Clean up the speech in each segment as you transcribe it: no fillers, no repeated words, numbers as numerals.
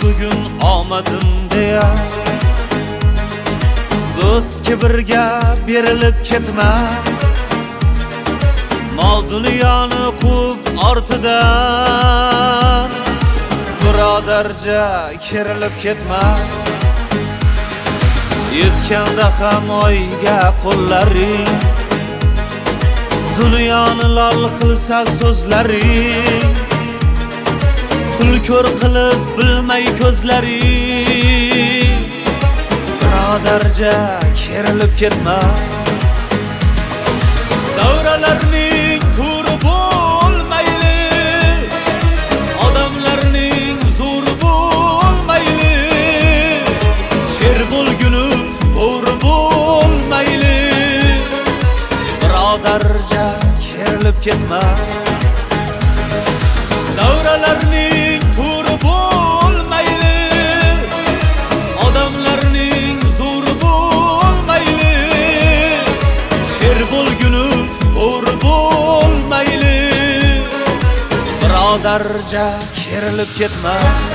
bugun omadim deya do'st kibrga berilib ketma. Mol dunyoni qub ortidan birodarja kerilib ketma. Yetganda ham oyga qo'llaring, dunyoni lol qilsa so'zlaring, pul ko'r qilib bilmay ko'zlaring. Birodarja kerilib ketma. Davralarning turi bo'lmayli, odamlarning zo'ri bo'lmayli, sher bo'lguni bo'ri bo'lmayli. Birodarja kerilib ketma. Davralarning turi bo'lmayli, odamlarning zo'ri bo'lmayli, sher bo'lguni bo'ri bo'lmayli. Birodarja kerilib ketma.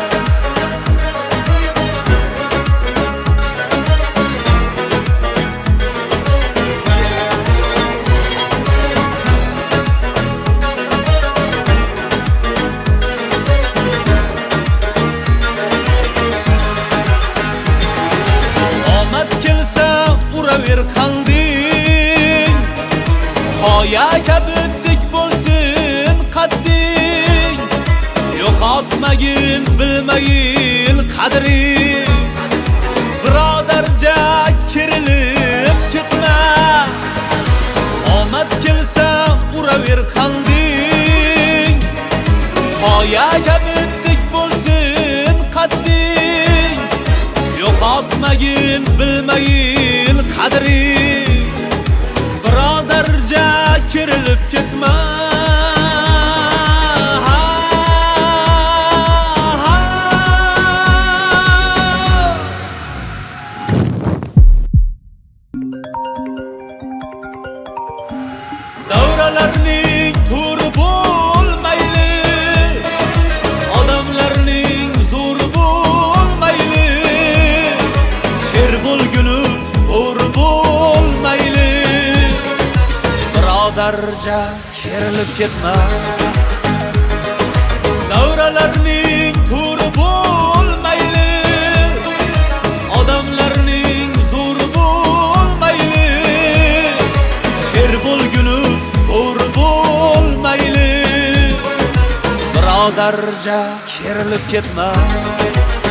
Uraver qalding, qoya kabi tik bo'lsin qadding. Yo'qotmagin bilmagin qadring. Birodarja kerilib ketma. Omad kelsa uraver qalding, qoya kabi tik bo'lsin qadding. Yo'qotmagin bilmagin qadring. Birodarja kerilib ketma. Davralarning turi bo'lmayli, odamlarning zo'ri bo'lmayli, sher bo'lguni bo'ri bo'lmayli. Birodarja kerilib ketma. Davralarning turi bo'lmayli, odamlarning zo'ri bo'lmayli, sher bo'lguni bo'ri bo'lmayli. Birodarja kerilib ketma.